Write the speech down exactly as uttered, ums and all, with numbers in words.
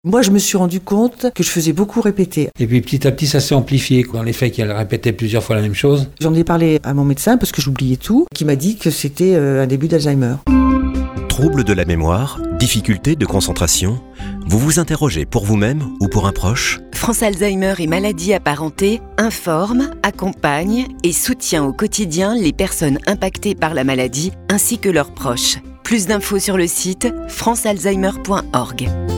Moi, je me suis rendu compte que je faisais beaucoup répéter. Et puis petit à petit, ça s'est amplifié, quoi. Dans les faits qu'elle répétait plusieurs fois la même chose. J'en ai parlé à mon médecin parce que j'oubliais tout, qui m'a dit que c'était euh, un début d'Alzheimer. Troubles de la mémoire, difficultés de concentration, vous vous interrogez pour vous-même ou pour un proche ? France Alzheimer et maladies apparentées informe, accompagne et soutient au quotidien les personnes impactées par la maladie ainsi que leurs proches. Plus d'infos sur le site france alzheimer point org.